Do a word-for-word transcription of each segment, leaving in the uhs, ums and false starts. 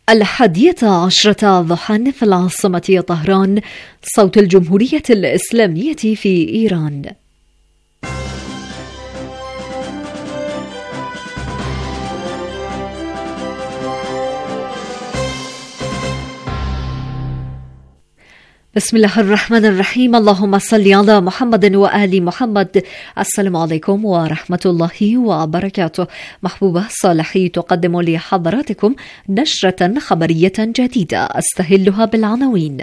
الحادية عشرة ضحى في العاصمة طهران. صوت الجمهورية الإسلامية في إيران. بسم الله الرحمن الرحيم. اللهم صل على محمد وآل محمد. السلام عليكم ورحمة الله وبركاته. محبوبة صالحي تقدم لحضراتكم نشرة خبرية جديدة أستهلها بالعناوين.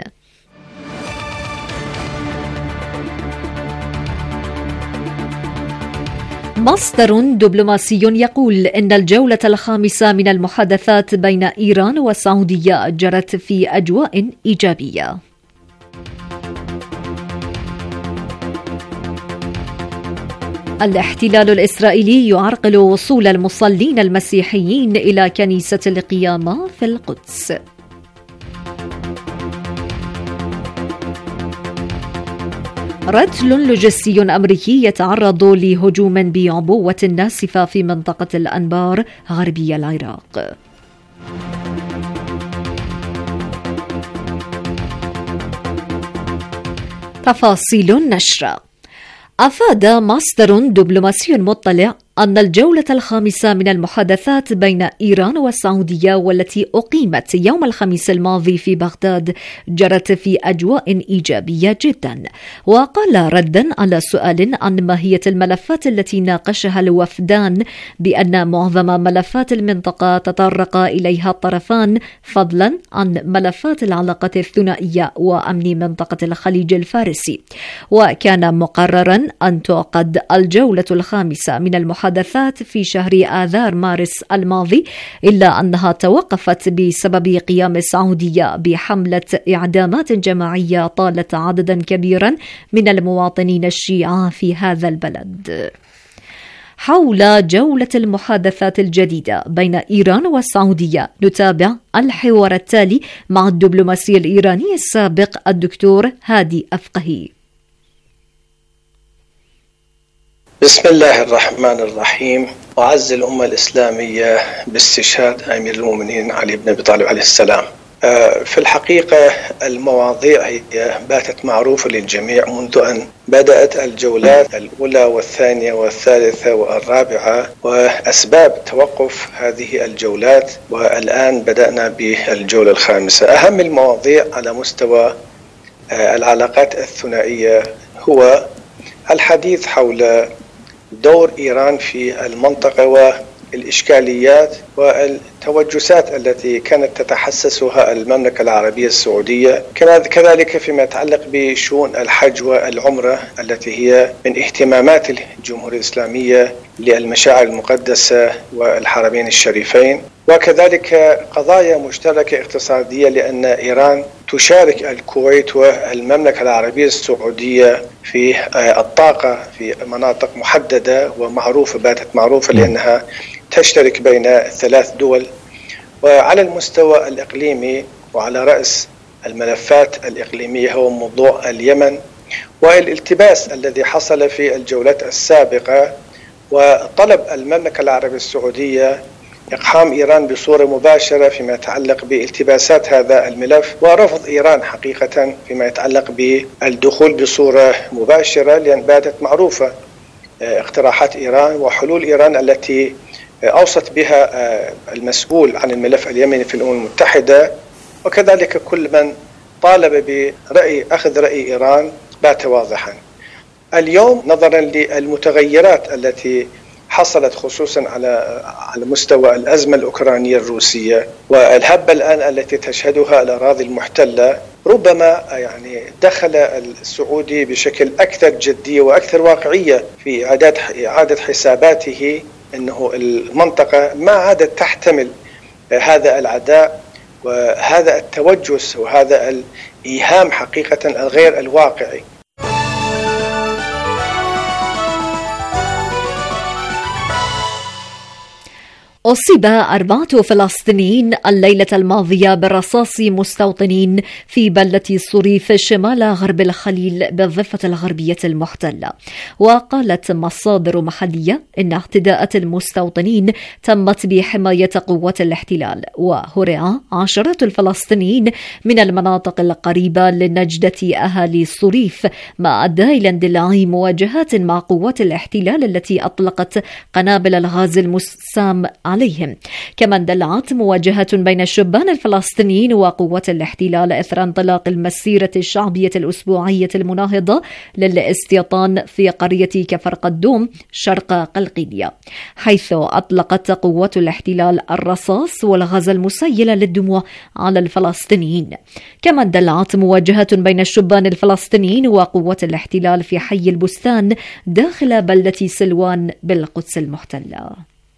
مصدر دبلوماسي يقول إن الجولة الخامسة من المحادثات بين إيران والسعودية جرت في أجواء إيجابية. الاحتلال الإسرائيلي يعرقل وصول المصلين المسيحيين إلى كنيسة القيامة في القدس. رجل لوجستي أمريكي يتعرض لهجوم بعبوة ناسفة في منطقة الأنبار غربي العراق. تفاصيل النشرة. أفاد مصدر دبلوماسي مطلع أن الجولة الخامسة من المحادثات بين إيران والسعودية والتي أقيمت يوم الخميس الماضي في بغداد جرت في أجواء إيجابية جدا. وقال ردا على سؤال عن ماهية الملفات التي ناقشها الوفدان بأن معظم ملفات المنطقة تطرق إليها الطرفان فضلا عن ملفات العلاقات الثنائية وأمن منطقة الخليج الفارسي. وكان مقررا أن تعقد الجولة الخامسة من المحادثات في شهر آذار مارس الماضي، إلا أنها توقفت بسبب قيام السعودية بحملة إعدامات جماعية طالت عددا كبيرا من المواطنين الشيعة في هذا البلد. حول جولة المحادثات الجديدة بين إيران والسعودية نتابع الحوار التالي مع الدبلوماسي الإيراني السابق الدكتور هادي أفقهي. بسم الله الرحمن الرحيم. أعز الأمة الإسلامية باستشهاد أمير المؤمنين علي بن أبي طالب عليه السلام. في الحقيقة المواضيع هي باتت معروفة للجميع منذ أن بدأت الجولات الأولى والثانية والثالثة والرابعة وأسباب توقف هذه الجولات، والآن بدأنا بالجولة الخامسة. أهم المواضيع على مستوى العلاقات الثنائية هو الحديث حول دور إيران في المنطقة والإشكاليات والتوجسات التي كانت تتحسسها المملكة العربية السعودية، كذلك فيما يتعلق بشؤون الحج والعمرة التي هي من اهتمامات الجمهورية الإسلامية للمشاعر المقدسة والحرمين الشريفين، وكذلك قضايا مشتركة اقتصادية لأن إيران تشارك الكويت والمملكة العربية السعودية في الطاقة في مناطق محددة ومعروفة، باتت معروفة لأنها تشترك بين ثلاث دول. وعلى المستوى الإقليمي وعلى رأس الملفات الإقليمية هو موضوع اليمن والالتباس الذي حصل في الجولات السابقة، وطلب المملكة العربية السعودية إقحام إيران بصورة مباشرة فيما يتعلق بالتباسات هذا الملف، ورفض إيران حقيقة فيما يتعلق بالدخول بصورة مباشرة، لأن باتت معروفة اقتراحات إيران وحلول إيران التي أوصت بها المسؤول عن الملف اليمني في الأمم المتحدة، وكذلك كل من طالب برأي أخذ رأي إيران بات واضحا. اليوم نظرا للمتغيرات التي حصلت خصوصا على على مستوى الأزمة الأوكرانية الروسية والهبة الآن التي تشهدها الأراضي المحتلة، ربما يعني دخل السعودي بشكل أكثر جدية وأكثر واقعية في إعادة إعادة حساباته أنه المنطقة ما عادت تحتمل هذا العداء وهذا التوجس وهذا الإيهام حقيقة الغير الواقعي. أصيب أربعة فلسطينيين الليلة الماضية برصاص مستوطنين في بلدة صريف شمال غرب الخليل بالضفة الغربية المحتلة. وقالت مصادر محلية إن اعتداءات المستوطنين تمت بحماية قوات الاحتلال، وهرع عشرات الفلسطينيين من المناطق القريبة لنجدة أهالي صريف، ما أدى إلى اندلاع مواجهات مع قوات الاحتلال التي أطلقت قنابل الغاز المسام عليهم. كما اندلعت مواجهة بين الشبان الفلسطينيين وقوات الاحتلال إثر انطلاق المسيرة الشعبية الأسبوعية المناهضة للاستيطان في قرية كفر قدوم شرق قلقيلية، حيث أطلقت قوات الاحتلال الرصاص والغاز المسيل للدموع على الفلسطينيين. كما اندلعت مواجهة بين الشبان الفلسطينيين وقوات الاحتلال في حي البستان داخل بلدة سلوان بالقدس المحتلة.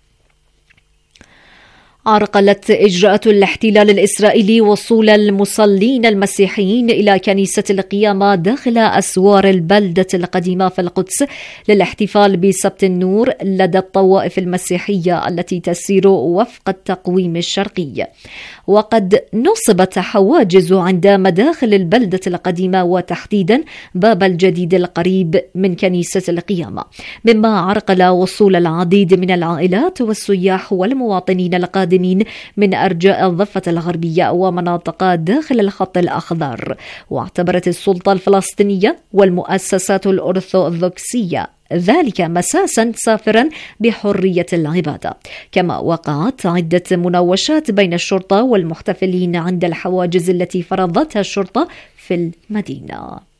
عرقلت إجراءات الاحتلال الإسرائيلي وصول المصلين المسيحيين إلى كنيسة القيامة داخل أسوار البلدة القديمة في القدس للاحتفال بسبت النور لدى الطوائف المسيحية التي تسير وفق التقويم الشرقي. وقد نصبت حواجز عند مداخل البلدة القديمة وتحديدا باب الجديد القريب من كنيسة القيامة، مما عرقل وصول العديد من العائلات والسياح والمواطنين القادمين من أرجاء الضفة الغربية ومناطق داخل الخط الأخضر. واعتبرت السلطة الفلسطينية والمؤسسات الأرثوذكسية ذلك مساسا سافرا بحرية العبادة. كما وقعت عدة مناوشات بين الشرطة والمحتفلين عند الحواجز التي فرضتها الشرطة في المدينة.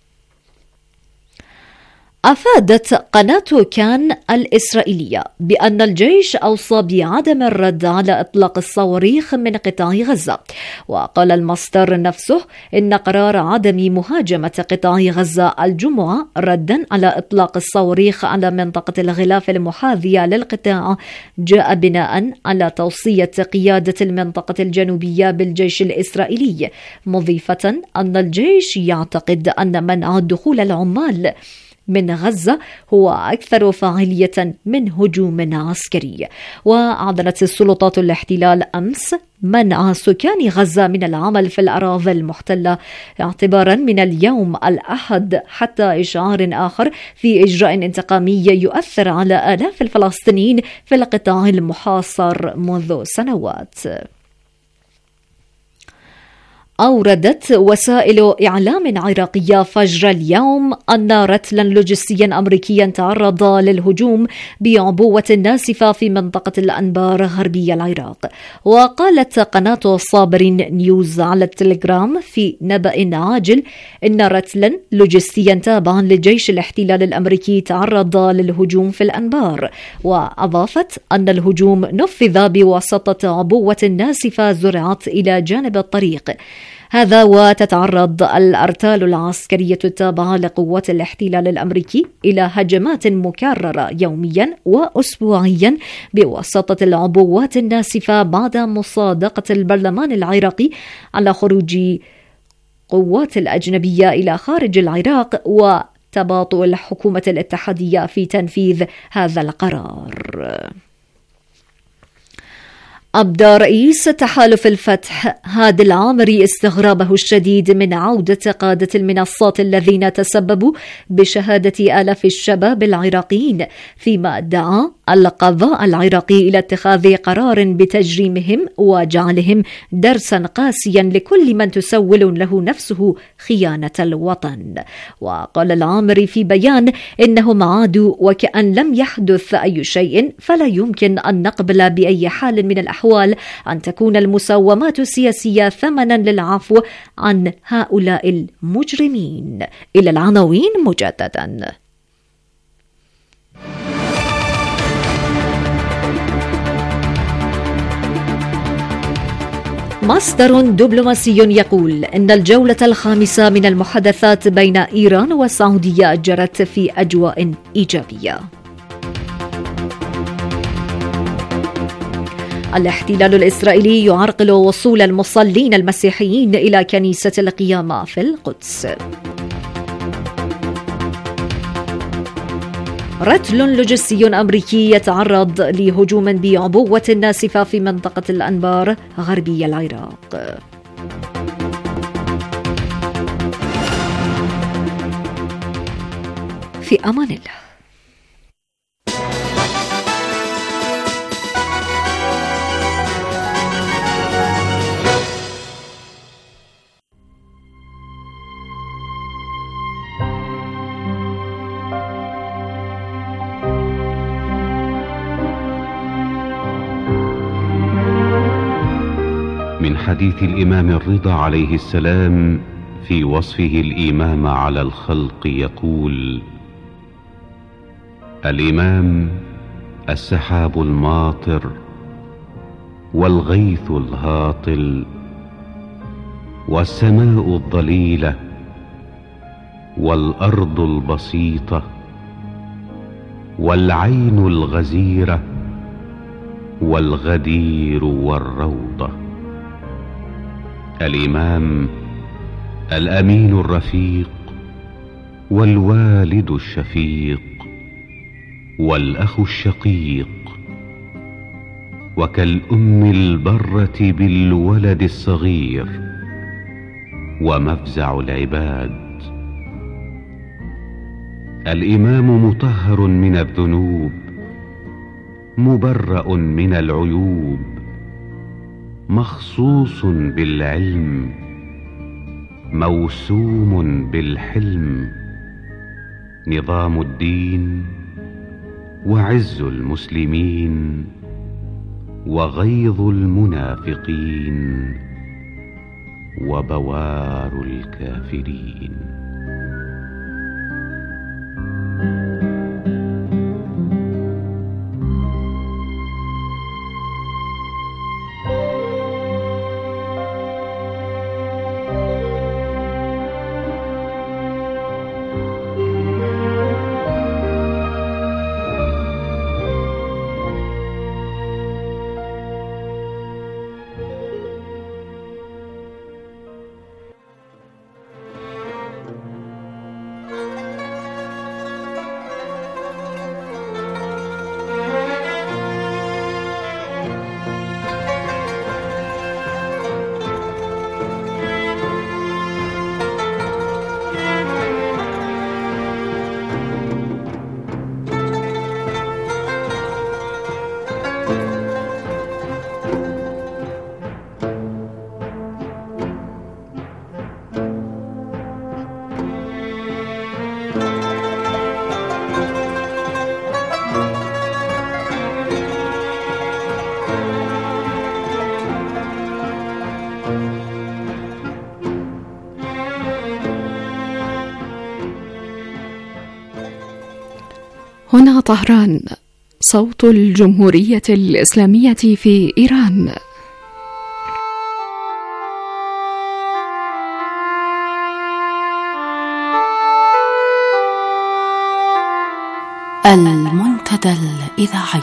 أفادت قناة كان الإسرائيلية بأن الجيش أوصى بعدم الرد على إطلاق الصواريخ من قطاع غزة. وقال المصدر نفسه إن قرار عدم مهاجمة قطاع غزة الجمعة ردا على إطلاق الصواريخ على منطقة الغلاف المحاذية للقطاع جاء بناء على توصية قيادة المنطقة الجنوبية بالجيش الإسرائيلي، مضيفة أن الجيش يعتقد أن منع دخول العمال من غزة هو أكثر فاعلية من هجوم عسكري. وأعلنت السلطات الاحتلال أمس منع سكان غزة من العمل في الأراضي المحتلة اعتبارا من اليوم الأحد حتى إشعار آخر في إجراء انتقامي يؤثر على آلاف الفلسطينيين في القطاع المحاصر منذ سنوات. أوردت وسائل إعلام عراقية فجر اليوم أن رتلا لوجستيا أمريكيا تعرض للهجوم بعبوة ناسفة في منطقة الأنبار غربي العراق. وقالت قناة صابرين نيوز على التليجرام في نبأ عاجل إن رتلا لوجستيا تابعا لجيش الاحتلال الأمريكي تعرض للهجوم في الأنبار. وأضافت أن الهجوم نفذ بواسطة عبوة ناسفة زرعت إلى جانب الطريق. هذا وتتعرض الأرتال العسكرية التابعة لقوات الاحتلال الأمريكي إلى هجمات مكررة يوميا وأسبوعيا بواسطة العبوات الناسفة بعد مصادقة البرلمان العراقي على خروج قوات الأجنبية إلى خارج العراق وتباطؤ الحكومة الاتحادية في تنفيذ هذا القرار. أبدى رئيس تحالف الفتح هادي العامري استغرابه الشديد من عودة قادة المنصات الذين تسببوا بشهادة آلاف الشباب العراقيين، فيما دعا القضاء العراقي إلى اتخاذ قرار بتجريمهم وجعلهم درسا قاسيا لكل من تسول له نفسه خيانة الوطن. وقال العامري في بيان إنهم عادوا وكأن لم يحدث أي شيء، فلا يمكن أن نقبل بأي حال من الأحوال أن تكون المساومات السياسية ثمنا للعفو عن هؤلاء المجرمين. إلى العناوين مجددا. مصدر دبلوماسي يقول إن الجولة الخامسة من المحادثات بين إيران والسعودية جرت في أجواء إيجابية. الاحتلال الإسرائيلي يعرقل وصول المصلين المسيحيين إلى كنيسة القيامة في القدس. رتل لوجستي أمريكي يتعرض لهجوم بعبوة ناسفة في منطقة الأنبار غربي العراق. في أمان الله. من حديث الإمام الرضا عليه السلام في وصفه الإمام على الخلق يقول: الإمام السحاب الماطر والغيث الهاطل والسماء الضليلة والأرض البسيطة والعين الغزيرة والغدير والروضة. الإمام الأمين الرفيق والوالد الشفيق والأخ الشقيق، وكالأم البرة بالولد الصغير ومفزع العباد. الإمام مطهر من الذنوب مبرأ من العيوب، مخصوص بالعلم موسوم بالحلم، نظام الدين وعز المسلمين وغيظ المنافقين وبوار الكافرين. هنا طهران، صوت الجمهورية الإسلامية في إيران. المنتدى الإذاعي.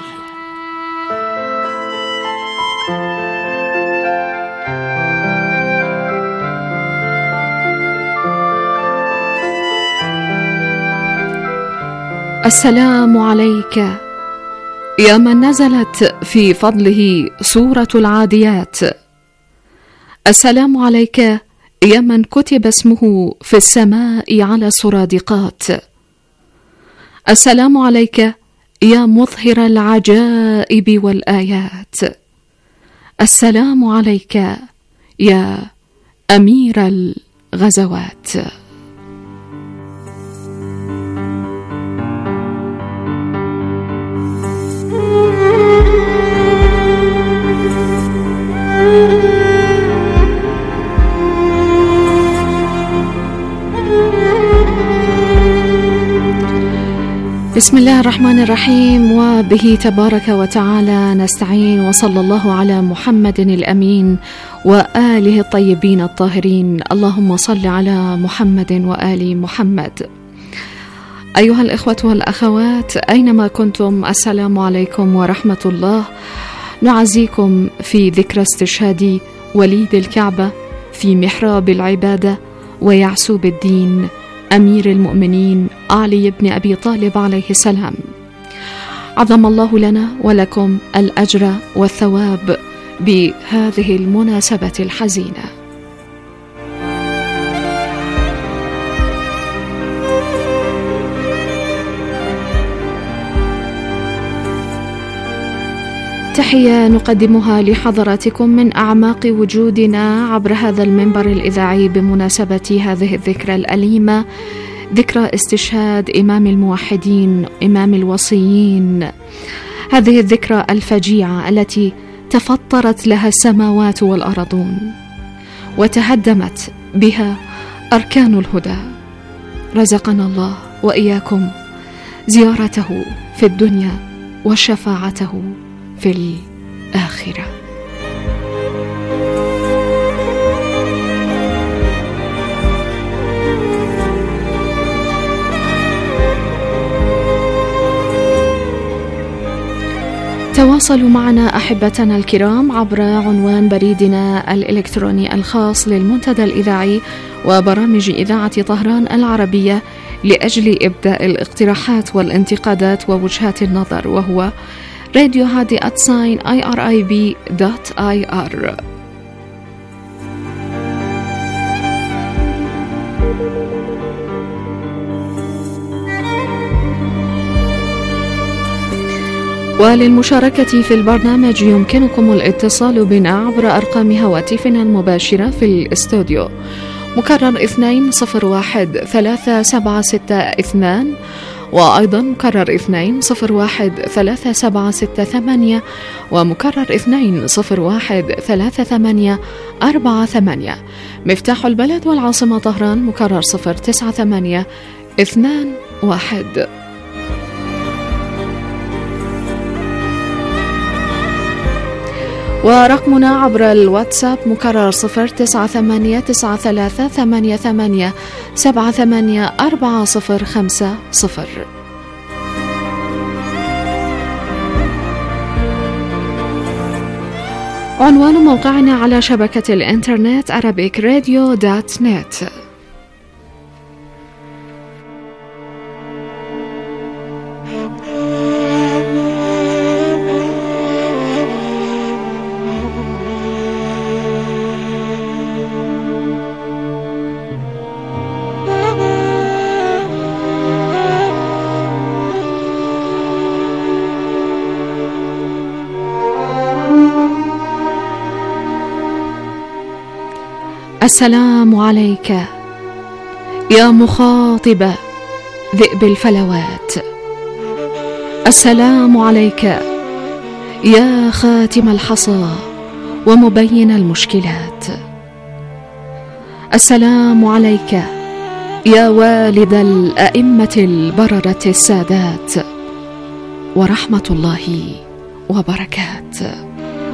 السلام عليك يا من نزلت في فضله سورة العاديات. السلام عليك يا من كتب اسمه في السماء على السرادقات. السلام عليك يا مظهر العجائب والآيات. السلام عليك يا أمير الغزوات. بسم الله الرحمن الرحيم، وبه تبارك وتعالى نستعين، وصلى الله على محمد الأمين وآله الطيبين الطاهرين. اللهم صل على محمد وآل محمد. أيها الإخوة والأخوات أينما كنتم، السلام عليكم ورحمة الله. نعزيكم في ذكرى استشهاد وليد الكعبة في محراب العبادة ويعسوب الدين أمير المؤمنين علي بن أبي طالب عليه السلام. عظم الله لنا ولكم الأجر والثواب بهذه المناسبة الحزينة. تحية نقدمها لحضراتكم من أعماق وجودنا عبر هذا المنبر الإذاعي بمناسبة هذه الذكرى الأليمة، ذكرى استشهاد إمام الموحدين إمام الوصيين، هذه الذكرى الفجيعة التي تفطرت لها السماوات والأرضون وتهدمت بها أركان الهدى. رزقنا الله وإياكم زيارته في الدنيا وشفاعته في الآخرة. تواصلوا معنا أحبتنا الكرام عبر عنوان بريدنا الإلكتروني الخاص للمنتدى الإذاعي وبرامج إذاعة طهران العربية لأجل إبداء الاقتراحات والانتقادات ووجهات النظر، وهو راديو هادي آت ساين آي آر آي بي دوت آي آر. وللمشاركة في البرنامج يمكنكم الاتصال بنا عبر أرقام هواتفنا المباشرة في الاستوديو، مكرر اثنين صفر واحد ثلاثة سبعة ستة اثنان، وأيضا مكرر اثنين صفر واحد ثلاثة سبعة ستة ثمانية، ومكرر اثنين صفر واحد ثلاثة ثمانية أربعة ثمانية. مفتاح البلد والعاصمة طهران مكرر صفر تسعة ثمانية اثنان واحد. ورقمنا عبر الواتساب مكرر صفر تسعة ثمانية تسعة ثلاثة ثمانية ثمانية سبعة ثمانية أربعة صفر خمسة صفر. عنوان موقعنا على شبكة الإنترنت arabic radio dot net. السلام عليك يا مخاطب ذئب الفلوات، السلام عليك يا خاتم الحصى ومبين المشكلات، السلام عليك يا والد الأئمة البررة السادات، ورحمة الله وبركاته.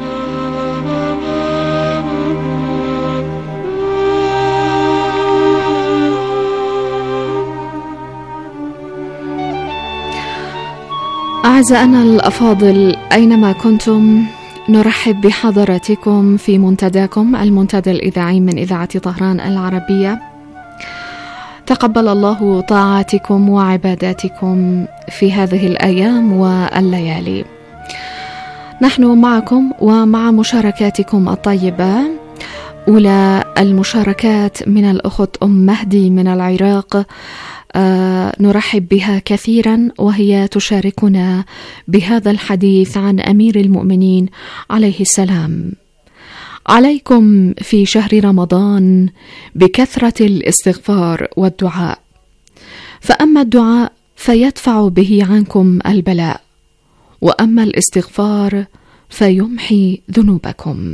أعزائنا الأفاضل أينما كنتم، نرحب بحضراتكم في منتداكم المنتدى الإذاعي من إذاعة طهران العربية. تقبل الله طاعاتكم وعباداتكم في هذه الأيام والليالي. نحن معكم ومع مشاركاتكم الطيبة. أولى المشاركات من الأخت أم مهدي من العراق، آه نرحب بها كثيرا، وهي تشاركنا بهذا الحديث عن أمير المؤمنين عليه السلام. عليكم في شهر رمضان بكثرة الاستغفار والدعاء، فأما الدعاء فيدفع به عنكم البلاء، وأما الاستغفار فيمحي ذنوبكم.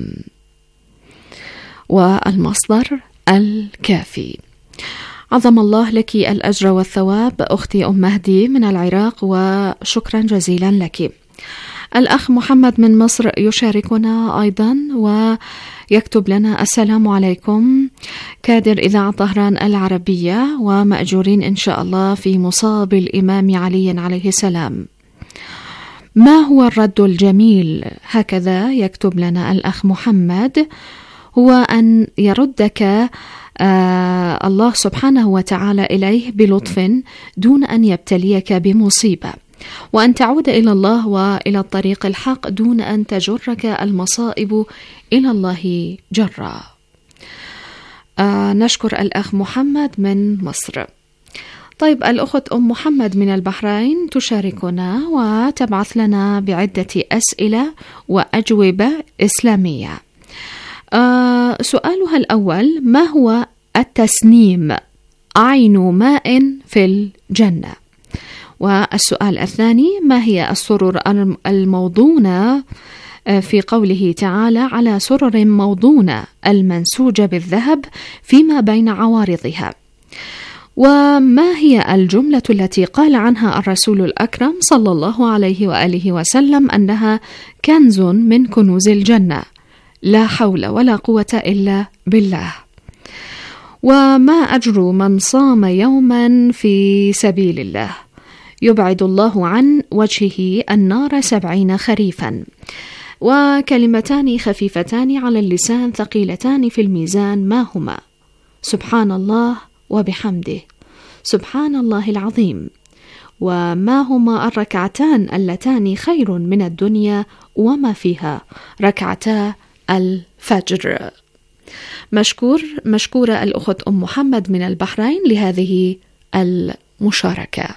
والمصدر الكافي. عظم الله لك الأجر والثواب أختي أم مهدي من العراق، وشكرا جزيلا لك. الأخ محمد من مصر يشاركنا أيضا ويكتب لنا: السلام عليكم، كادر إذاعة طهران العربية ومأجورين إن شاء الله في مصاب الإمام علي عليه السلام. ما هو الرد الجميل؟ هكذا يكتب لنا الأخ محمد. هو أن يردك آه الله سبحانه وتعالى إليه بلطف دون أن يبتليك بمصيبة، وأن تعود إلى الله وإلى الطريق الحق دون أن تجرك المصائب إلى الله جرا. آه نشكر الأخ محمد من مصر. طيب، الأخت أم محمد من البحرين تشاركنا وتبعث لنا بعدة أسئلة وأجوبة إسلامية. آه سؤالها الأول: ما هو التسنيم؟ عين ماء في الجنة. والسؤال الثاني: ما هي السرر الموضونة في قوله تعالى: على سرر موضونة المنسوجة بالذهب فيما بين عوارضها؟ وما هي الجملة التي قال عنها الرسول الأكرم صلى الله عليه وآله وسلم أنها كنز من كنوز الجنة؟ لا حول ولا قوة إلا بالله. وما أجر من صام يوما في سبيل الله؟ يبعد الله عن وجهه النار سبعين خريفا. وكلمتان خفيفتان على اللسان ثقيلتان في الميزان، ما هما؟ سبحان الله وبحمده، سبحان الله العظيم. وما هما الركعتان اللتان خير من الدنيا وما فيها؟ ركعتا الفجر. مشكور مشكورة الأخت أم محمد من البحرين لهذه المشاركة.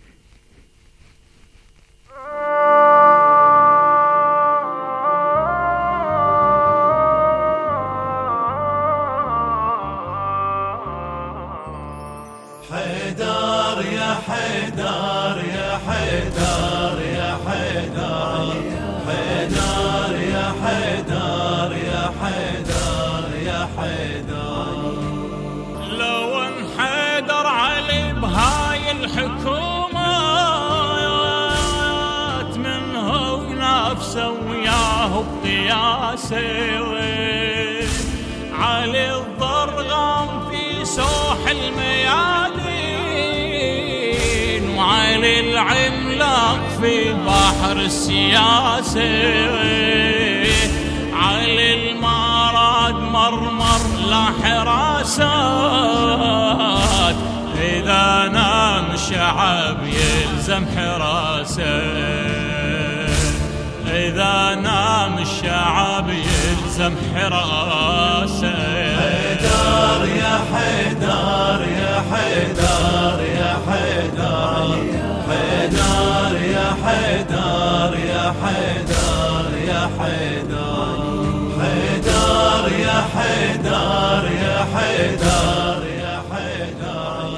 حيدر يا حيدر يا حيدر يا حيدر، حيدر يا حيدر يا حيدر يا حيدر. لو انحدر علي بهاي الحكومات منه ونفسه وياه بقياسه، علي الضرغم في سوح الميادين، وعلي العملاق في بحر السياسة، علي الماراد مرمر لا حراسات، إذا نام الشعب يلزم حراسة، إذا نام الشعب يلزم حراسة. حيدر يا حيدر يا حيدر يا حيدر، حيدر يا حيدر يا حيدر يا حيدر، حيدر يا حيدر يا حيدر يا حيدر.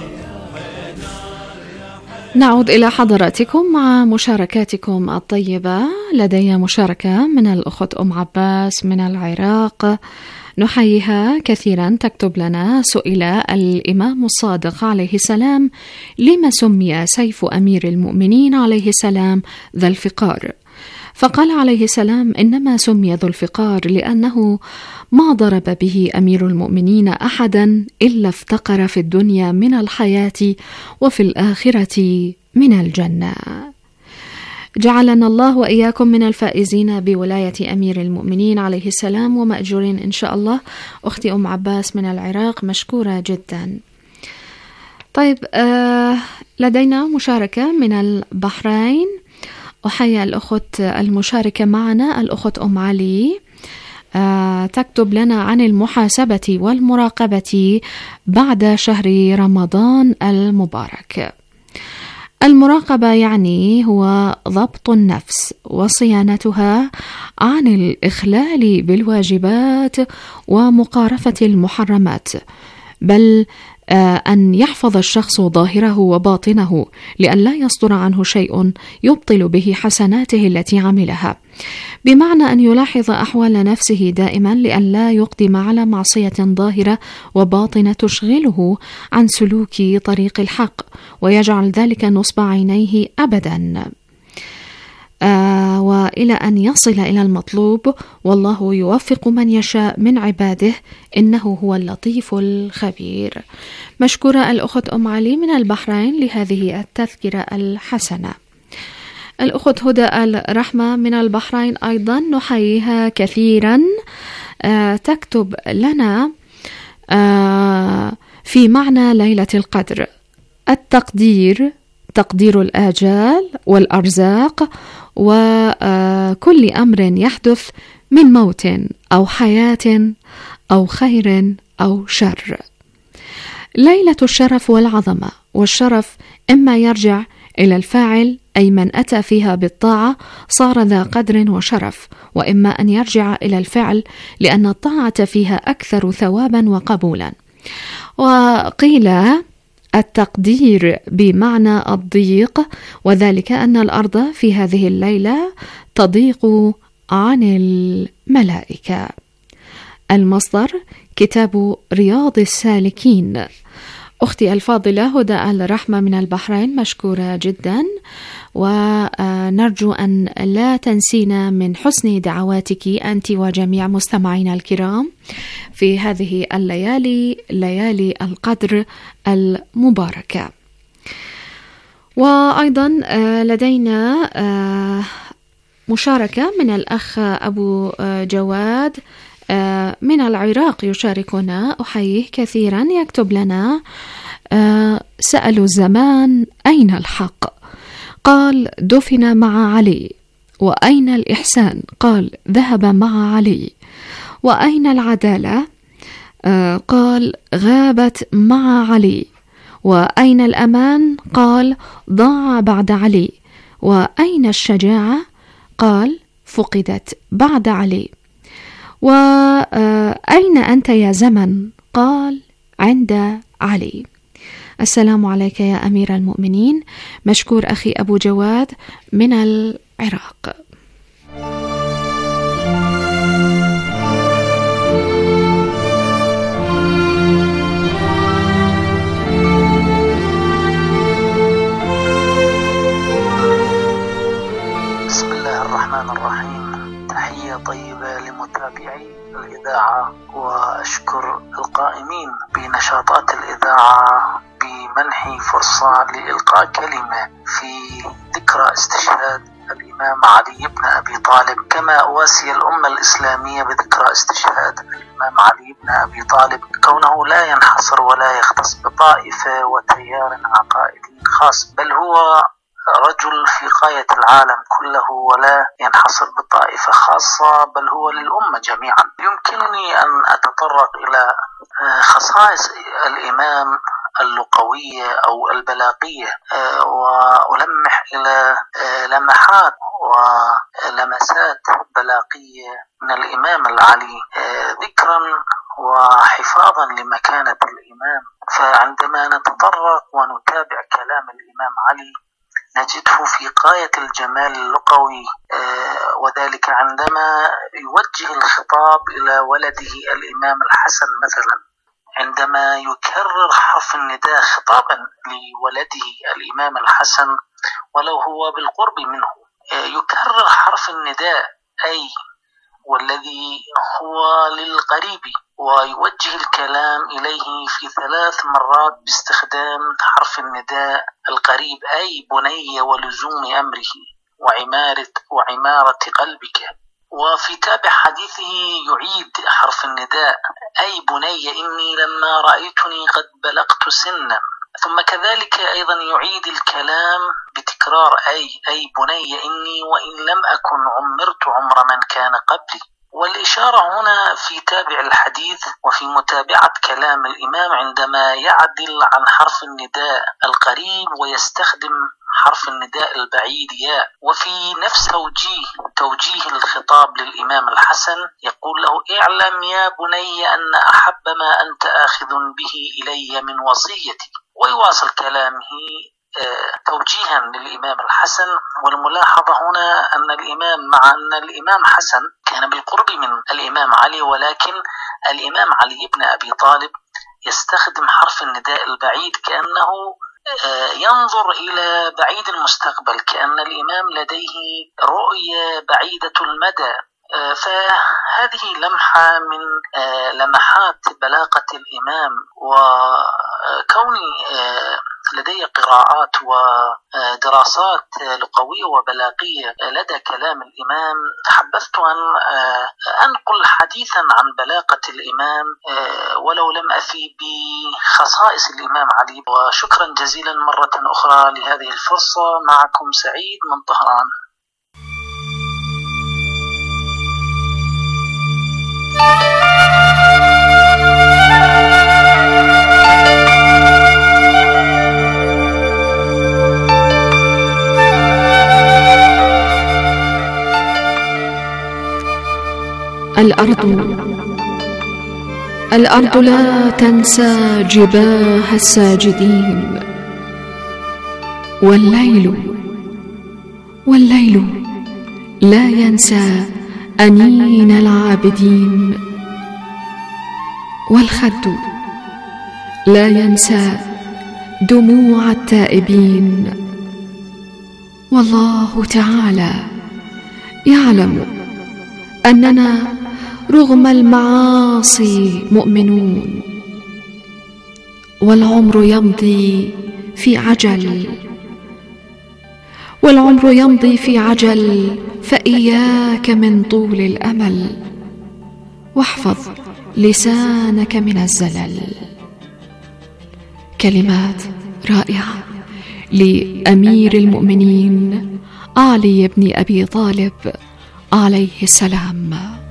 نعود إلى حضراتكم مع مشاركاتكم الطيبة. لدي مشاركة من الأخت أم عباس من العراق، نحييها كثيرا. تكتب لنا: سئل الإمام الصادق عليه السلام لما سمي سيف أمير المؤمنين عليه السلام ذا الفقار؟ فقال عليه السلام: إنما سمي ذو الفقار لأنه ما ضرب به أمير المؤمنين أحدا إلا افتقر في الدنيا من الحياة وفي الآخرة من الجنة. جعلنا الله وإياكم من الفائزين بولاية أمير المؤمنين عليه السلام ومأجورين إن شاء الله. أختي أم عباس من العراق، مشكورة جدا. طيب، آه لدينا مشاركة من البحرين. أحيي الأخت المشاركة معنا الأخت أم علي، آه تكتب لنا عن المحاسبة والمراقبة بعد شهر رمضان المبارك. المراقبة يعني هو ضبط النفس وصيانتها عن الإخلال بالواجبات ومقارفة المحرمات، بل أن يحفظ الشخص ظاهره وباطنه لأن لا يصدر عنه شيء يبطل به حسناته التي عملها، بمعنى أن يلاحظ أحوال نفسه دائما لأن لا يقدم على معصية ظاهرة وباطنة تشغله عن سلوك طريق الحق ويجعل ذلك نصب عينيه أبدا، آه وإلى أن يصل إلى المطلوب. والله يوفق من يشاء من عباده، إنه هو اللطيف الخبير. مشكورة الأخت أم علي من البحرين لهذه التذكرة الحسنة. الأخت هدى الرحمة من البحرين أيضا نحييها كثيرا، آه تكتب لنا في معنى ليلة القدر. التقدير تقدير الآجال والأرزاق وكل أمر يحدث من موت أو حياة أو خير أو شر. ليلة الشرف والعظمة، والشرف إما يرجع إلى الفاعل أي من أتى فيها بالطاعة صار ذا قدر وشرف، وإما أن يرجع إلى الفعل لأن الطاعة فيها أكثر ثوابا وقبولا. وقيل التقدير بمعنى الضيق، وذلك أن الأرض في هذه الليلة تضيق عن الملائكة. المصدر كتاب رياض السالكين. أختي الفاضلة هدى الرحمة من البحرين، مشكورة جدا، ونرجو أن لا تنسينا من حسن دعواتك أنت وجميع مستمعينا الكرام في هذه الليالي، ليالي القدر المباركة. وأيضا لدينا مشاركة من الأخ أبو جواد من العراق يشاركنا، أحييه كثيرا. يكتب لنا: سألوا الزمان أين الحق؟ قال دفن مع علي. وأين الإحسان؟ قال ذهب مع علي. وأين العدالة؟ قال غابت مع علي. وأين الأمان؟ قال ضاع بعد علي. وأين الشجاعة؟ قال فقدت بعد علي. وأين أنت يا زمن؟ قال عند علي. السلام عليك يا أمير المؤمنين. مشكور أخي أبو جواد من العراق. بسم الله الرحمن الرحيم. تحية طيبة لمتابعي الإذاعة، وأشكر القائمين بنشاطات الإذاعة بمنحي فرصة لإلقاء كلمة في ذكرى استشهاد الإمام علي بن أبي طالب، كما أواسي الأمة الإسلامية بذكرى استشهاد الإمام علي بن أبي طالب، كونه لا ينحصر ولا يختص بطائفة وتيار عقائدي خاص، بل هو رجل في غاية العالم كله، ولا ينحصر بطائفة خاصة، بل هو للأمة جميعا. يمكنني أن أتطرق إلى خصائص الإمام اللغوية أو البلاغية، وألمح إلى لمحات ولمسات بلاغية من الإمام العلي ذكرا وحفاظا لمكانة الإمام. فعندما نتطرق ونتابع كلام الإمام علي نجده في غاية الجمال اللغوي، وذلك عندما يوجه الخطاب إلى ولده الإمام الحسن مثلا، عندما يكرر حرف النداء خطابا لولده الإمام الحسن ولو هو بالقرب منه، يكرر حرف النداء أي والذي هو للقريب، ويوجه الكلام إليه في ثلاث مرات باستخدام حرف النداء القريب أي بني ولزوم أمره وعمارة وعمارة قلبك. وفي تابع حديثه يعيد حرف النداء أي بني إني لما رأيتني قد بلغت سنا، ثم كذلك أيضا يعيد الكلام بتكرار أي أي بني إني وإن لم أكن عمرت عمر من كان قبلي. والإشارة هنا في تابع الحديث وفي متابعة كلام الإمام عندما يعدل عن حرف النداء القريب ويستخدم حرف النداء البعيد يا. وفي نفس توجيه توجيه الخطاب للإمام الحسن يقول له اعلم يا بني أن أحب ما أنت آخذ به إلي من وصيتي. ويواصل كلامه توجيها للإمام الحسن. والملاحظة هنا أن الإمام مع أن الإمام حسن كان بالقرب من الإمام علي، ولكن الإمام علي بن أبي طالب يستخدم حرف النداء البعيد كأنه ينظر إلى بعيد المستقبل، كأن الإمام لديه رؤية بعيدة المدى. فهذه لمحة من لمحات بلاغة الإمام، وكون لدي قراءات ودراسات لغوية وبلاغية لدى كلام الإمام. حبذت أن أنقل حديثا عن بلاغة الإمام ولو لم أفي بخصائص الإمام علي. وشكرا جزيلا مرة أخرى لهذه الفرصة. معكم سعيد من طهران. الأرض الأرض لا تنسى جباه الساجدين، والليل والليل لا ينسى أنين العابدين، والخد لا ينسى دموع التائبين، والله تعالى يعلم أننا رغم المعاصي مؤمنون، والعمر يمضي في عجل والعمر يمضي في عجل فإياك من طول الأمل، واحفظ لسانك من الزلل. كلمات رائعة لأمير المؤمنين علي بن أبي طالب عليه السلام.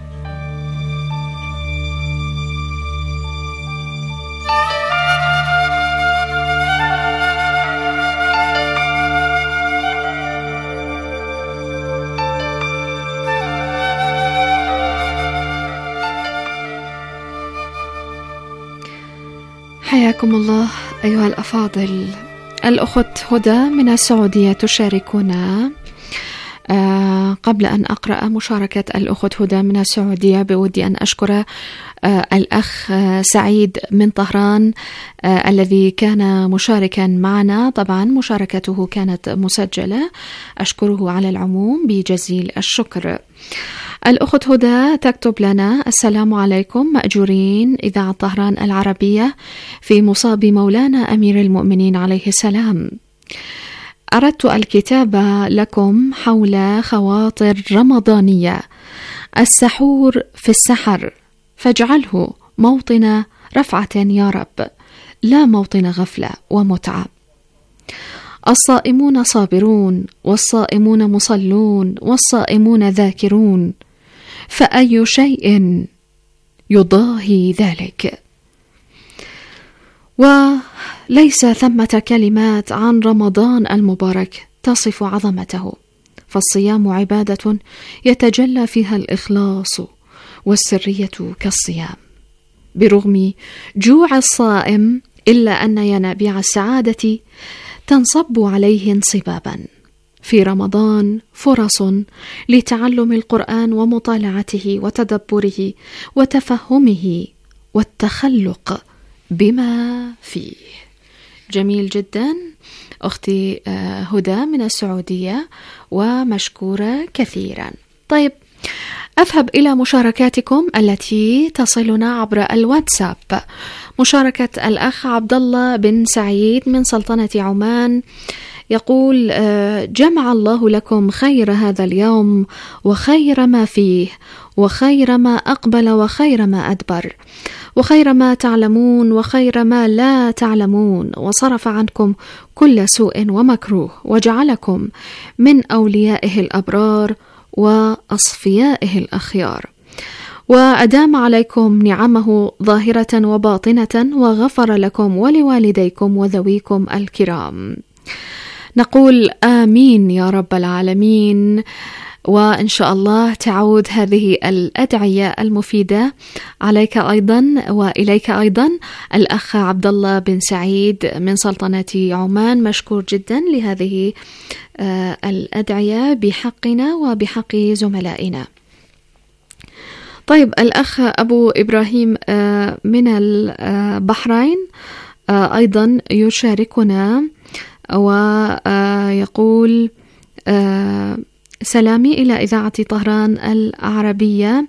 حياكم الله أيها الأفاضل. الأخت هدى من السعودية تشاركنا. آه قبل أن أقرأ مشاركة الأخت هدى من السعودية بودي أن أشكر آه الأخ آه سعيد من طهران آه الذي كان مشاركا معنا. طبعا مشاركته كانت مسجلة، أشكره على العموم بجزيل الشكر. الأخت هدى تكتب لنا: السلام عليكم، مأجورين إذاعة طهران العربية في مصاب مولانا أمير المؤمنين عليه السلام. أردت الكتابة لكم حول خواطر رمضانية. السحور في السحر، فاجعله موطن رفعة يا رب، لا موطن غفلة ومتعة. الصائمون صابرون، والصائمون مصلون، والصائمون ذاكرون، فأي شيء يضاهي ذلك؟ وليس ثمة كلمات عن رمضان المبارك تصف عظمته، فالصيام عبادة يتجلى فيها الإخلاص والسرية كالصيام. برغم جوع الصائم إلا أن ينابيع السعادة تنصب عليه انصبابا. في رمضان فرص لتعلم القرآن ومطالعته وتدبره وتفهمه والتخلق بما فيه. جميل جدا أختي هدى من السعودية، ومشكورة كثيرا. طيب، أذهب إلى مشاركاتكم التي تصلنا عبر الواتساب. مشاركة الأخ عبد الله بن سعيد من سلطنة عمان يقول: جمع الله لكم خير هذا اليوم وخير ما فيه، وخير ما أقبل وخير ما أدبر، وخير ما تعلمون وخير ما لا تعلمون، وصرف عنكم كل سوء ومكروه، وجعلكم من أوليائه الأبرار وأصفيائه الأخيار، وأدام عليكم نعمه ظاهرة وباطنة، وغفر لكم ولوالديكم وذويكم الكرام. نقول آمين يا رب العالمين. وإن شاء الله تعود هذه الأدعية المفيدة عليك أيضا وإليك أيضا. الأخ عبد الله بن سعيد من سلطنة عمان مشكور جدا لهذه الأدعية بحقنا وبحق زملائنا. طيب، الأخ أبو إبراهيم من البحرين أيضا يشاركنا ويقول: سلامي إلى إذاعة طهران العربية،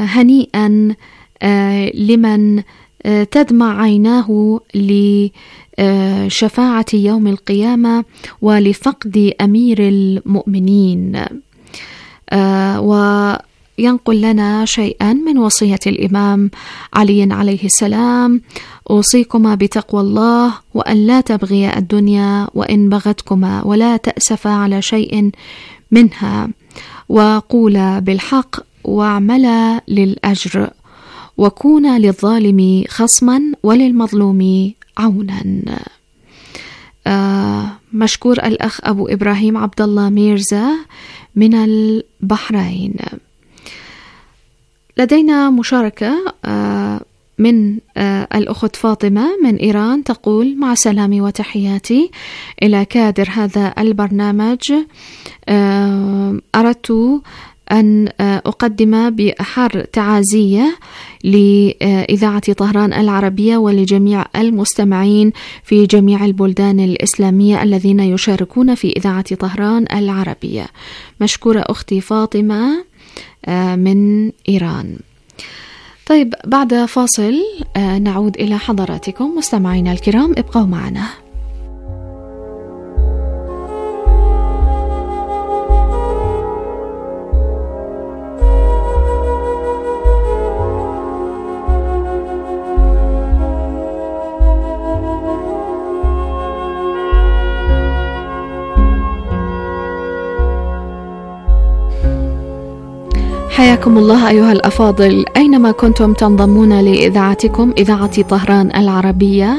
هنيئا لمن تدمع عيناه شفاعة يوم القيامة ولفقد أمير المؤمنين. وينقل لنا شيئا من وصية الإمام علي عليه السلام: أوصيكما بتقوى الله وأن لا تبغي الدنيا وإن بغتكما ولا تأسفا على شيء منها، وقولا بالحق واعملا للأجر، وكونا للظالم خصما وللمظلوم عونا. آه مشكور الأخ أبو إبراهيم عبد الله ميرزا من البحرين. لدينا مشاركة آه من آه الأخت فاطمة من إيران، تقول: مع سلامي وتحياتي إلى كادر هذا البرنامج، آه أردت أن أقدم بأحر تعازية لإذاعة طهران العربية ولجميع المستمعين في جميع البلدان الإسلامية الذين يشاركون في إذاعة طهران العربية. مشكورة أختي فاطمة من إيران. طيب، بعد فاصل نعود إلى حضراتكم مستمعينا الكرام، ابقوا معنا. حياكم الله أيها الأفاضل، أينما كنتم تنضمون لإذاعتكم إذاعة طهران العربية،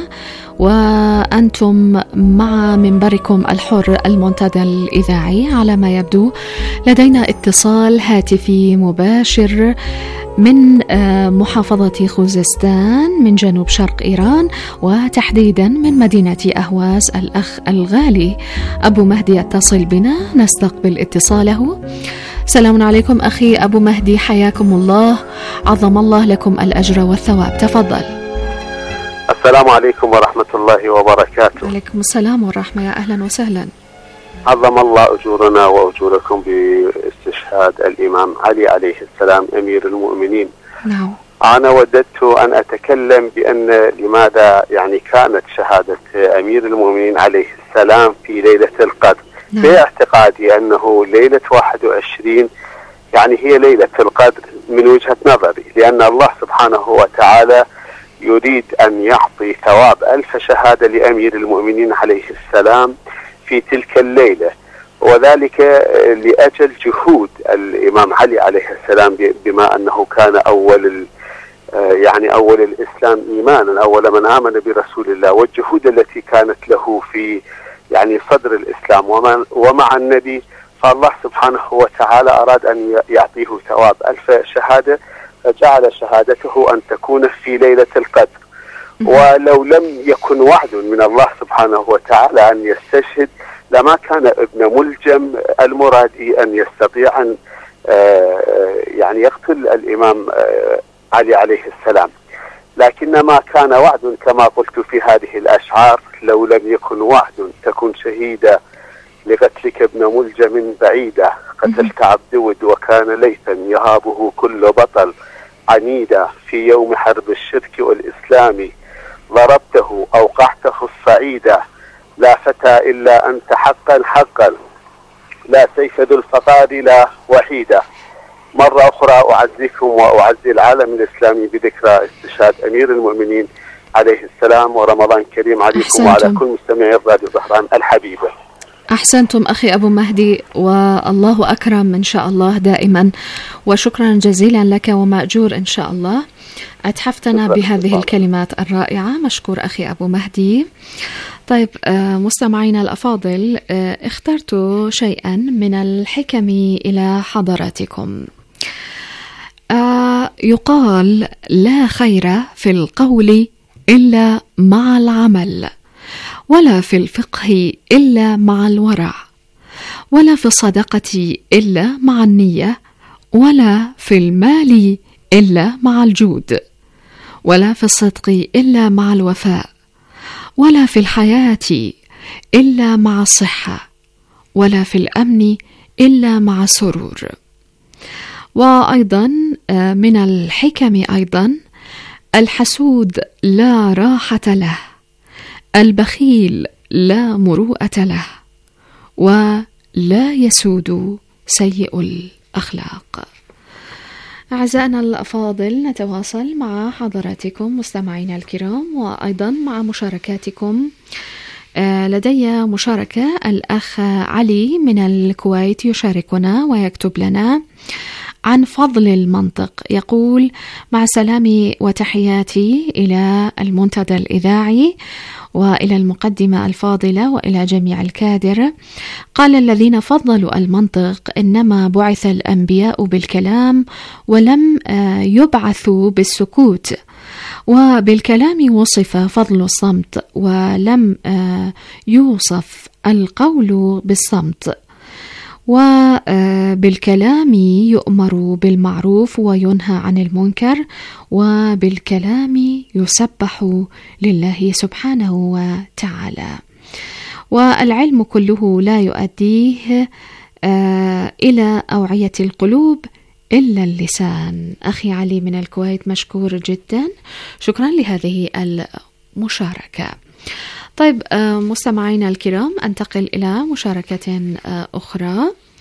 وأنتم مع منبركم الحر المنتدى الإذاعي. على ما يبدو لدينا اتصال هاتفي مباشر من محافظة خوزستان من جنوب شرق إيران، وتحديدا من مدينة أهواز. الأخ الغالي أبو مهدي يتصل بنا، نستقبل اتصاله. سلام عليكم أخي أبو مهدي، حياكم الله، عظم الله لكم الأجر والثواب. تفضل. السلام عليكم ورحمة الله وبركاته. عليكم السلام والرحمة، يا أهلا وسهلا. عظم الله أجورنا وأجوركم باستشهاد الإمام علي عليه السلام أمير المؤمنين. نعم. أنا وددت أن أتكلم بأن لماذا يعني كانت شهادة أمير المؤمنين عليه السلام في ليلة القدر. نعم. باعتقادي أنه ليلة واحد وعشرين يعني هي ليلة القدر من وجهة نظري، لأن الله سبحانه وتعالى يريد أن يعطي ثواب ألف شهادة لأمير المؤمنين عليه السلام في تلك الليلة، وذلك لأجل جهود الإمام علي عليه السلام، بما أنه كان أول يعني أول الإسلام إيمانا، أول من آمن برسول الله، والجهود التي كانت له في يعني صدر الإسلام ومع النبي، فالله سبحانه وتعالى أراد أن يعطيه ثواب ألف شهادة، فجعل شهادته أن تكون في ليلة القدر. ولو لم يكن وعد من الله سبحانه وتعالى أن يستشهد لما كان ابن ملجم المرادي أن يستطيع أن يعني يقتل الإمام علي عليه السلام، لكنما كان وعد كما قلت في هذه الأشعار: لو لم يكن وعد تكن شهيدا لقتلك ابن ملجم بعيدا، قتلت عبد ود وكان ليثا يهابه كل بطل عنيدا، في يوم حرب الشرك والإسلام ضربته أوقعته الصعيدا، لا فتى إلا أنت حقا حقا، لا سيف ذو الفقار لا وحيدا. مرة أخرى أعزيكم وأعزي العالم الإسلامي بذكرى استشهاد أمير المؤمنين عليه السلام، ورمضان كريم عليكم أحسنتم. وعلى كل مستمعي راديو طهران الحبيبة. أحسنتم أخي أبو مهدي، والله أكرم إن شاء الله دائما، وشكرا جزيلا لك ومأجور إن شاء الله. أتحفتنا بهذه الكلمات الرائعة، مشكور أخي أبو مهدي. طيب مستمعينا الأفاضل، اخترت شيئا من الحكم إلى حضراتكم. يقال: لا خير في القول إلا مع العمل، ولا في الفقه إلا مع الورع، ولا في الصدقة إلا مع النية، ولا في المال إلا مع الجود، ولا في الصدق إلا مع الوفاء، ولا في الحياة إلا مع الصحة، ولا في الأمن إلا مع السرور. وأيضا من الحكم أيضا: الحسود لا راحة له، البخيل لا مروءة له، ولا يسود سيء الأخلاق. أعزائنا الأفاضل، نتواصل مع حضراتكم مستمعينا الكرام وأيضا مع مشاركاتكم. لدي مشاركة، الأخ علي من الكويت يشاركنا ويكتب لنا عن فضل المنطق. يقول: مع سلامي وتحياتي إلى المنتدى الإذاعي وإلى المقدمة الفاضلة وإلى جميع الكادر. قال: الذين فضلوا المنطق إنما بعث الأنبياء بالكلام ولم يبعثوا بالسكوت، وبالكلام وصف فضل الصمت ولم يوصف القول بالصمت، وبالكلام يؤمر بالمعروف وينهى عن المنكر، وبالكلام يسبح لله سبحانه وتعالى، والعلم كله لا يؤديه إلى أوعية القلوب إلا اللسان. أخي علي من الكويت، مشكور جدا، شكرا لهذه المشاركة. طيب مستمعينا الكرام، أنتقل إلى مشاركة أخرى.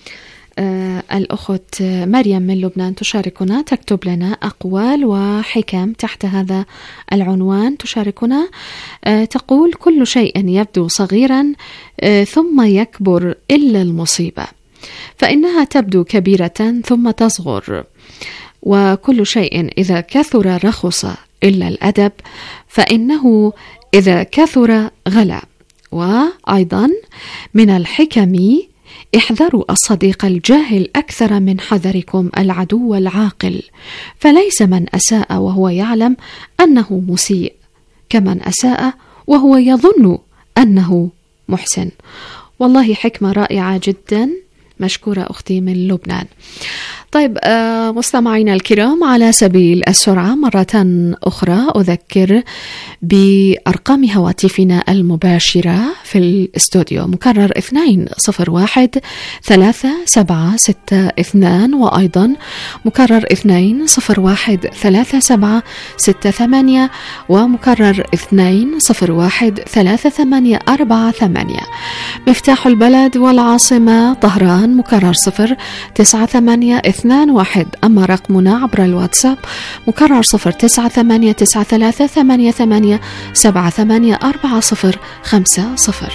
الأخت مريم من لبنان تشاركنا، تكتب لنا أقوال وحكم تحت هذا العنوان. تشاركنا تقول: كل شيء يبدو صغيرا ثم يكبر إلا المصيبة، فإنها تبدو كبيرة ثم تصغر، وكل شيء إذا كثر رخص إلا الأدب، فإنه إذا كثر غلا. وأيضا من الحكم: احذروا الصديق الجاهل أكثر من حذركم العدو العاقل، فليس من أساء وهو يعلم أنه مسيء كمن أساء وهو يظن أنه محسن. والله حكمة رائعة جدا، مشكورة أختي من لبنان. طيب مستمعينا الكرام، على سبيل السرعة مرة أخرى أذكر بأرقام هواتفنا المباشرة في الاستوديو: مكرر اثنين صفر واحد ثلاثة سبعة ستة اثنان، وأيضا مكرر اثنين صفر واحد ثلاثة سبعة ستة ثمانية، ومكرر اثنين صفر واحد ثلاثة ثمانية أربعة ثمانية. مفتاح البلد والعاصمة طهران مكرر صفر تسعة ثمانية اثنان واحد. أما رقمنا عبر الواتساب مكرر صفر تسعة ثمانية تسعة ثلاثة ثمانية ثمانية سبعة ثمانية أربعة صفر خمسة صفر.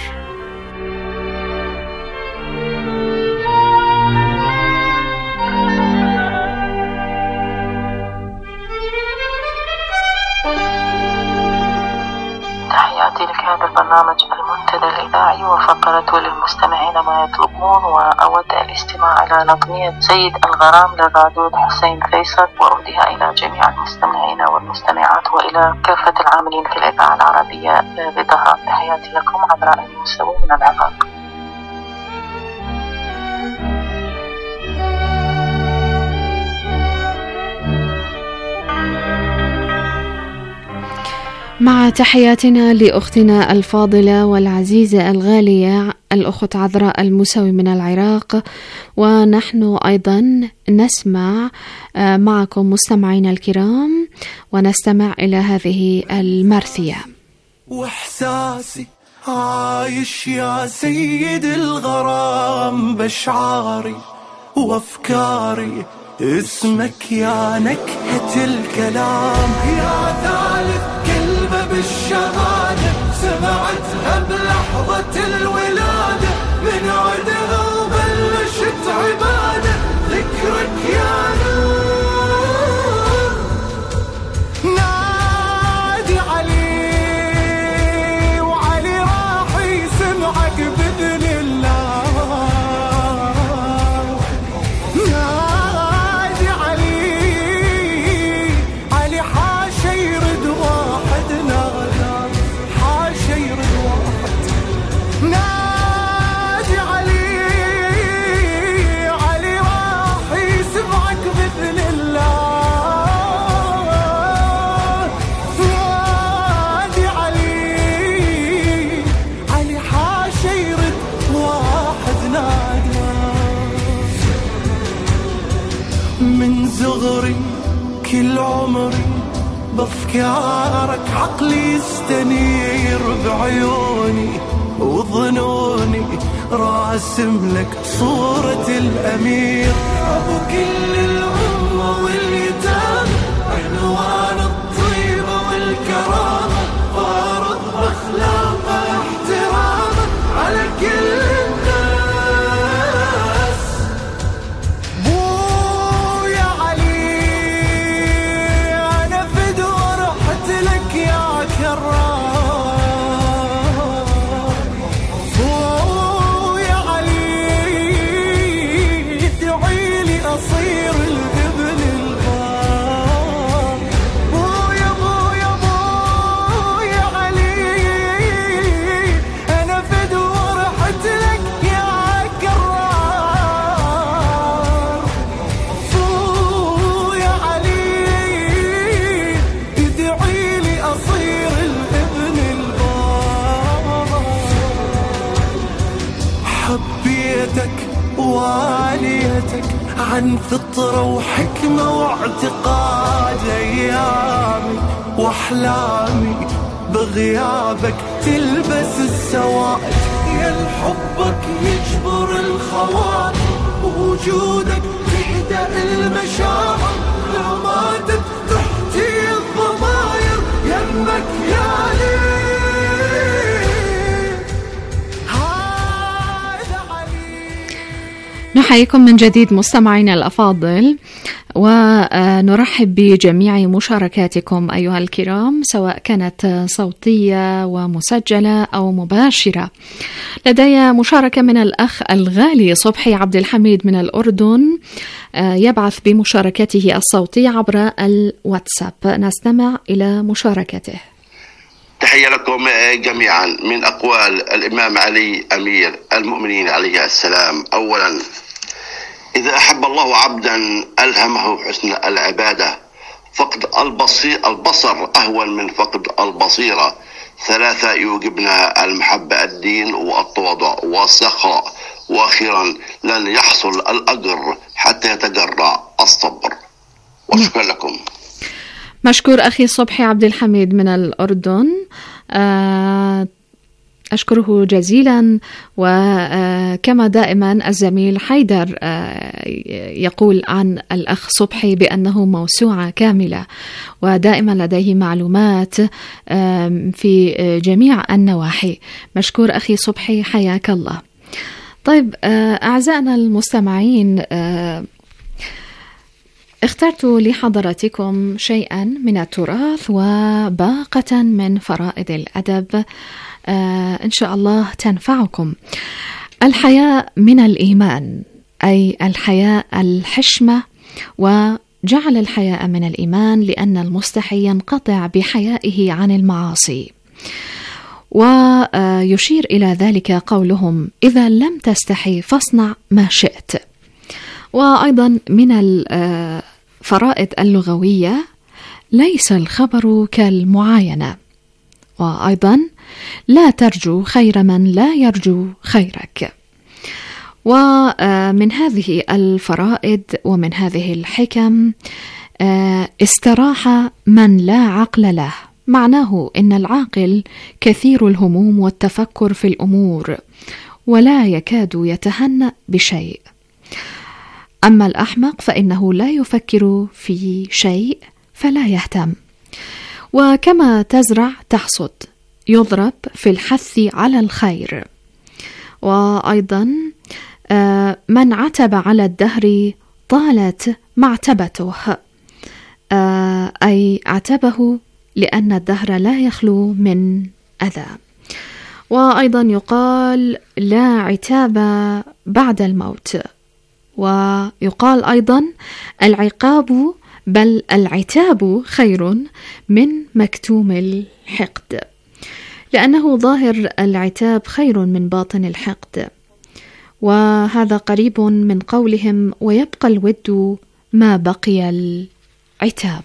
تحياتي لك هذا البرنامج المنتدى الإذاعي وفقرة وللمستمعين ما يطلبون، وأود الاستماع إلى نظمية سيد الغرام للرادود حسين فيصل، وأوديها إلى جميع المستمعين والمستمعات وإلى كافة العاملين في الإذاعة العربية بطهران. تحياتي لكم عبر الموسوي من العراق. مع تحياتنا لأختنا الفاضلة والعزيزة الغالية الأخت عذراء الموسوي من العراق، ونحن أيضا نسمع معكم مستمعينا الكرام ونستمع إلى هذه المرثية. وإحساسي عايش يا سيد الغرام بأشعاري وأفكاري، اسمك يا نكهة الكلام، يا ثالث كلمة بالشهادة سمعتها بلحظة الولادة، من عدها وبلشت عبادة ذكرك يا نور. نادي علي وعلي راح يسمعك بإذن الله، نادي علي علي حاشا يرد واحد، نادى حاشا يرد واحد، نادي علي علي راح يسمعك بإذن الله، نادي علي علي حاشا يرد واحد، نادى. من صغري كل عمري بافكارك عقلي يستنير بعيوني وظنوني راسم لك صورة الأمير. أبو كل الأمة واليتام عنوان الطيبة والكرامة، فارض بأخلاقه احترامه على كل الناس. بويا علي أنا فدو رحت لك يا كرام. واليتك عن فطرة وحكمة واعتقاد، أيامي وأحلامي بغيابك تلبس السواد. يا حبك يجبر الخواطر ووجودك تهدأ المشاعر، لو ماتت تحتي الضماير يمك يا لي. نحييكم من جديد مستمعينا الأفاضل، ونرحب بجميع مشاركاتكم أيها الكرام، سواء كانت صوتية ومسجلة أو مباشرة. لدي مشاركة من الأخ الغالي صبحي عبد الحميد من الأردن، يبعث بمشاركته الصوتية عبر الواتساب. نستمع إلى مشاركته. تحية لكم جميعا من أقوال الإمام علي أمير المؤمنين عليه السلام. أولا، إذا أحب الله عبدا ألهمه حسن العبادة، فقد البصير البصر أهون من فقد البصيرة. ثلاثة يوجبنا المحبة، الدين والتواضع والسخاء. وأخيرا، لن يحصل الأجر حتى يتجرع الصبر. وشكرا لكم. مشكور أخي صبحي عبد الحميد من الأردن، أشكره جزيلا. وكما دائما الزميل حيدر يقول عن الأخ صبحي بأنه موسوعة كاملة، ودائما لديه معلومات في جميع النواحي. مشكور أخي صبحي، حياك الله. طيب أعزائنا المستمعين، اخترت لحضراتكم شيئا من التراث وباقة من فرائض الأدب آه إن شاء الله تنفعكم. الحياء من الإيمان، أي الحياء الحشمة، وجعل الحياء من الإيمان لأن المستحي ينقطع بحيائه عن المعاصي. ويشير إلى ذلك قولهم: إذا لم تستحي فاصنع ما شئت. وأيضا من الفرائض اللغوية: ليس الخبر كالمعاينة. وأيضا: لا ترجو خير من لا يرجو خيرك. ومن هذه الفرائض ومن هذه الحكم: استراح من لا عقل له. معناه إن العاقل كثير الهموم والتفكر في الأمور، ولا يكاد يتهنأ بشيء. أما الأحمق فإنه لا يفكر في شيء فلا يهتم. وكما تزرع تحصد، يضرب في الحث على الخير. وأيضا من عتب على الدهر طالت معتبته، أي عتبه لأن الدهر لا يخلو من أذى. وأيضا يقال: لا عتاب بعد الموت. ويقال أيضا: العقاب بل العتاب خير من مكتوم الحقد، لأنه ظاهر العتاب خير من باطن الحقد. وهذا قريب من قولهم: ويبقى الود ما بقي العتاب.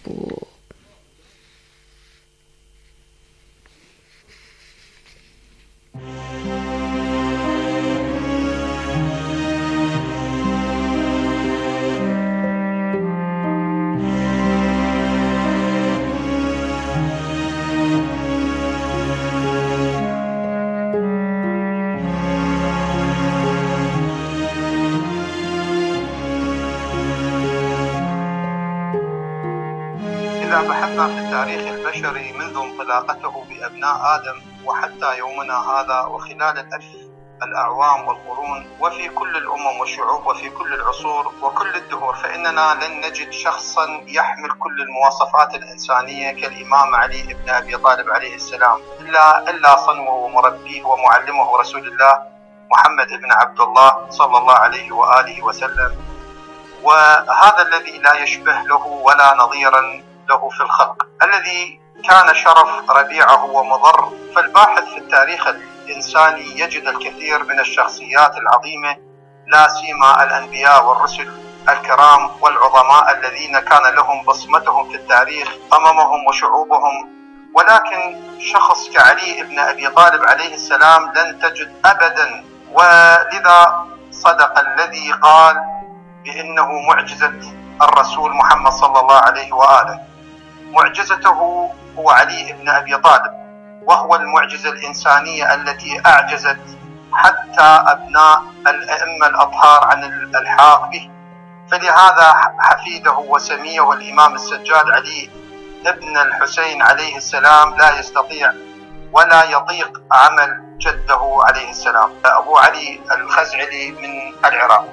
إذا بحثنا في التاريخ البشري منذ انطلاقته بأبناء آدم وحتى يومنا هذا وخلال الألف الأعوام والقرون وفي كل الأمم والشعوب وفي كل العصور وكل الدهور، فإننا لن نجد شخصا يحمل كل المواصفات الإنسانية كالإمام علي بن أبي طالب عليه السلام إلا إلا صنوه ومربيه ومعلمه رسول الله محمد بن عبد الله صلى الله عليه وآله وسلم، وهذا الذي لا يشبه له ولا نظيرا له في الخلق، الذي كان شرف ربيعه ومضر. فالباحث في التاريخ الإنساني يجد الكثير من الشخصيات العظيمة لا سيما الأنبياء والرسل الكرام والعظماء الذين كان لهم بصمتهم في التاريخ أممهم وشعوبهم، ولكن شخص كعلي بن أبي طالب عليه السلام لن تجد أبدا. ولذا صدق الذي قال بأنه معجزة الرسول محمد صلى الله عليه وآله، معجزته هو علي بن أبي طالب، وهو المعجزة الإنسانية التي أعجزت حتى أبناء الأئمة الأطهار عن الإلحاق به. فلهذا حفيده وسميه الإمام السجاد علي ابن الحسين عليه السلام لا يستطيع ولا يطيق عمل جده عليه السلام أبو علي الخزعلي من العراق.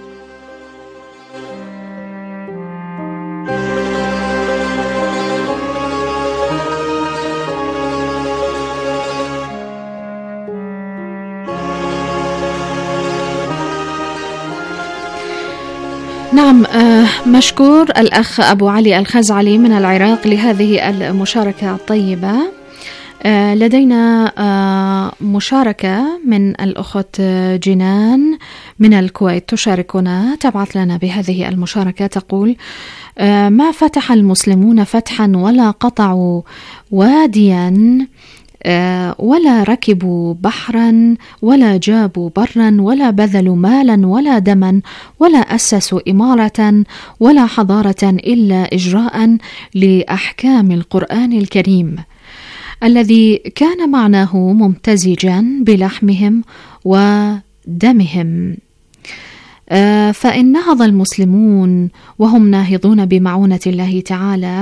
نعم، مشكور الأخ أبو علي الخزعلي من العراق لهذه المشاركة الطيبة. لدينا مشاركة من الأخت جنان من الكويت تشاركنا، تبعث لنا بهذه المشاركة تقول: ما فتح المسلمون فتحا ولا قطعوا واديا ولا ركبوا بحرا ولا جابوا برا ولا بذلوا مالا ولا دما ولا أسسوا إمارة ولا حضارة إلا إجراء لأحكام القرآن الكريم الذي كان معناه ممتزجا بلحمهم ودمهم. فإن نهض المسلمون وهم ناهضون بمعونة الله تعالى،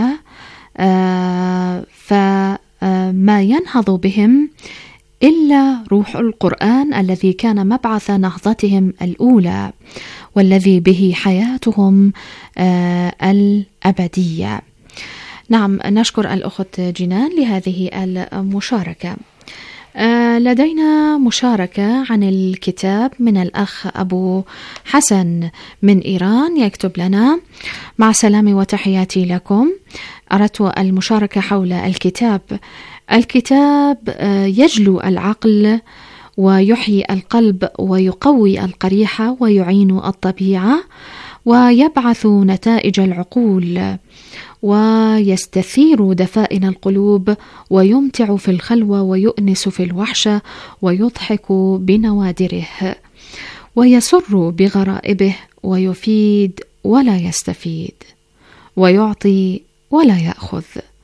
فما ينهض بهم إلا روح القرآن الذي كان مبعث نهضتهم الأولى والذي به حياتهم الأبدية. نعم، نشكر الأخت جنان لهذه المشاركة. لدينا مشاركة عن الكتاب من الأخ أبو حسن من إيران، يكتب لنا: مع سلامي وتحياتي لكم، أردت المشاركة حول الكتاب. الكتاب يجلو العقل ويحيي القلب ويقوي القريحة ويعين الطبيعة ويبعث نتائج العقول ويستثير دفائن القلوب ويمتع في الخلوة ويؤنس في الوحشة ويضحك بنوادره ويسر بغرائبه ويفيد ولا يستفيد ويعطي ولا يأخذ.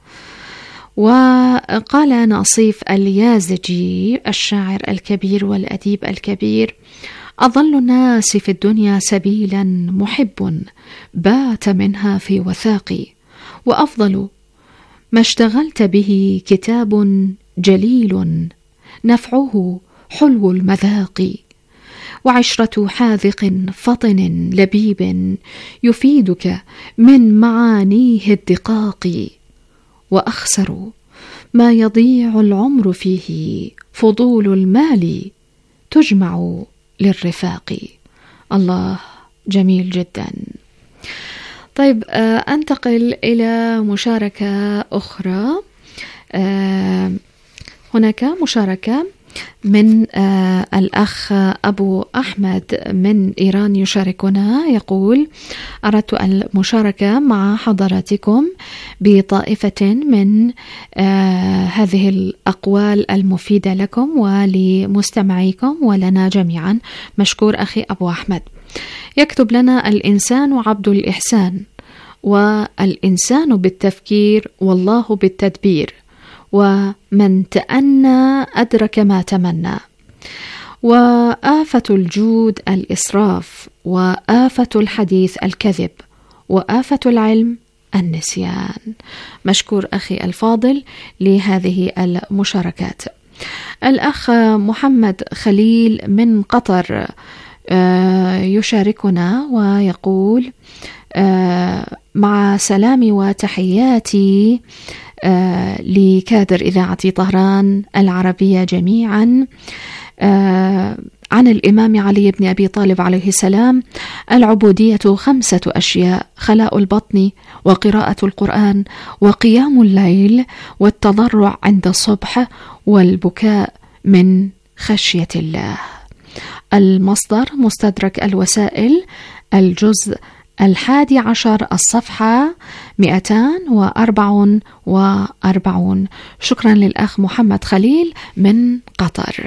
وقال ناصيف اليازجي الشاعر الكبير والأديب الكبير: أضل الناس في الدنيا سبيلا محب بات منها في وثاقي، وأفضل ما اشتغلت به كتاب جليل نفعه حلو المذاق، وعشرة حاذق فطن لبيب يفيدك من معانيه الدقاق، وأخسر ما يضيع العمر فيه فضول المال تجمع للرفاق. الله، جميل جدا. طيب، آه أنتقل إلى مشاركة أخرى. آه هناك مشاركة من آه الأخ أبو أحمد من إيران يشاركنا، يقول: أردت المشاركة مع حضراتكم بطائفة من آه هذه الأقوال المفيدة لكم ولمستمعيكم ولنا جميعا. مشكور أخي أبو أحمد. يكتب لنا: الإنسان عبد الإحسان، والإنسان بالتفكير والله بالتدبير، ومن تأنى أدرك ما تمنى. وآفة الجود الإسراف، وآفة الحديث الكذب، وآفة العلم النسيان. مشكور أخي الفاضل لهذه المشاركات. الأخ محمد خليل من قطر يشاركنا ويقول: مع سلامي وتحياتي لكادر إذاعة طهران العربية جميعا، عن الإمام علي بن أبي طالب عليه السلام: العبودية خمسة أشياء: خلاء البطن، وقراءة القرآن، وقيام الليل، والتضرع عند الصبح، والبكاء من خشية الله. المصدر مستدرك الوسائل، الجزء الحادي عشر، الصفحة مئتان وأربعة وأربعون. شكرا للأخ محمد خليل من قطر.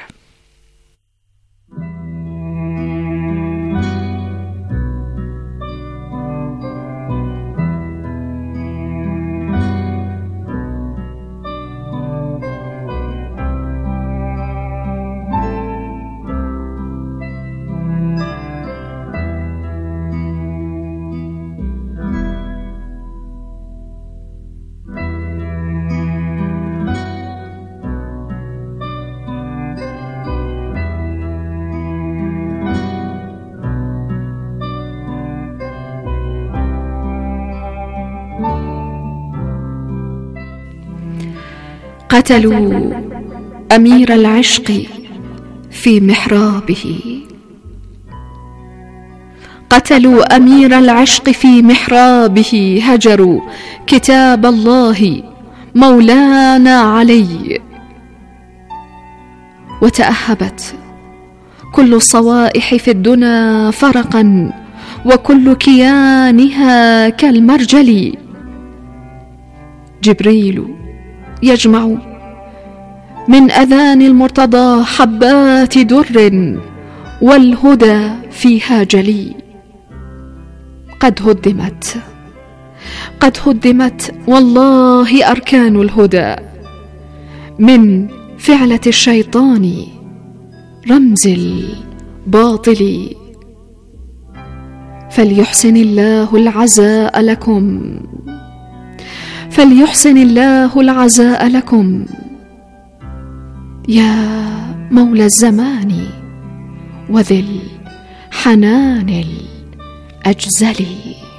قتلوا أمير العشق في محرابه، قتلوا أمير العشق في محرابه، هجروا كتاب الله مولانا علي، وتأهبت كل الصوائح في الدنا فرقا، وكل كيانها كالمرجل. جبريل يجمع من أذان المرتضى حبات در، والهدى فيها جلي. قد هدمت قد هدمت والله أركان الهدى، من فعلة الشيطان رمز الباطل. فليحسن الله العزاء لكم فليحسن الله العزاء لكم يا مولى الزمان وذي الحنان الأجزل.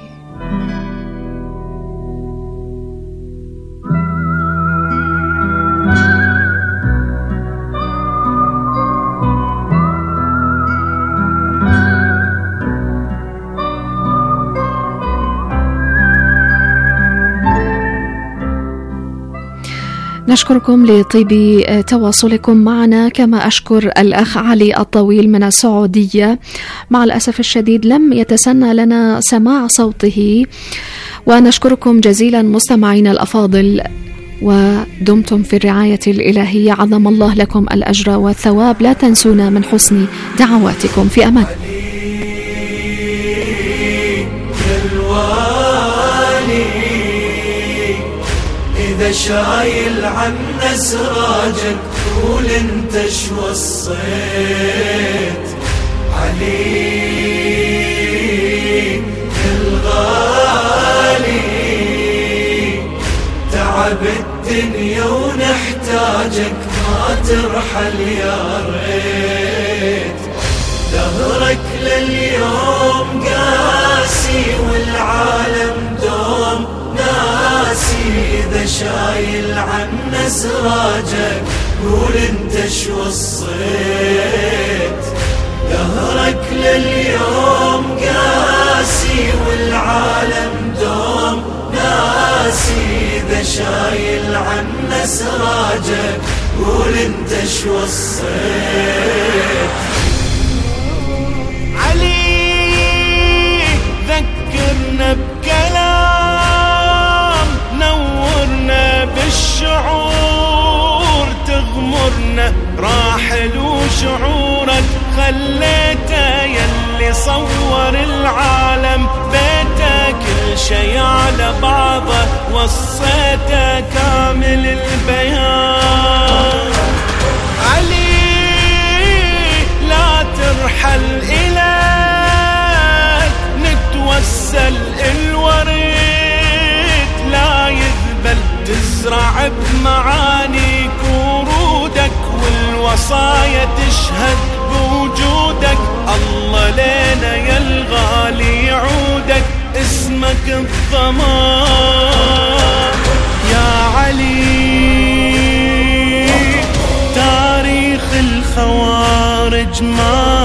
نشكركم لطيب تواصلكم معنا، كما أشكر الأخ علي الطويل من السعودية. مع الأسف الشديد لم يتسنى لنا سماع صوته، ونشكركم جزيلا مستمعين الأفاضل، ودمتم في الرعاية الإلهية. عظم الله لكم الأجر والثواب. لا تنسونا من حسن دعواتكم. في أمان. إذا شايل عنا سراجك قول انت شو وصيت علي الغالي. تعب الدنيا ونحتاجك ما ترحل يا ريت. دهرك لليوم قاسي والعالم دوم ناسي. إذا شايل عنا سراجك قول انت شو وصيت. دهرك لليوم قاسي والعالم دوم ناسي. إذا شايل عنا سراجك قول انت شو وصيت. علي ذكرنا بكلام بالشعور تغمرنا. راحل وشعورك خليته يلي صور العالم بيته. كل شي على بعضه وصيته كامل البيان. علي لا ترحل إليك نتوسل الوريد. الظما يا علي. تاريخ الخوارج ما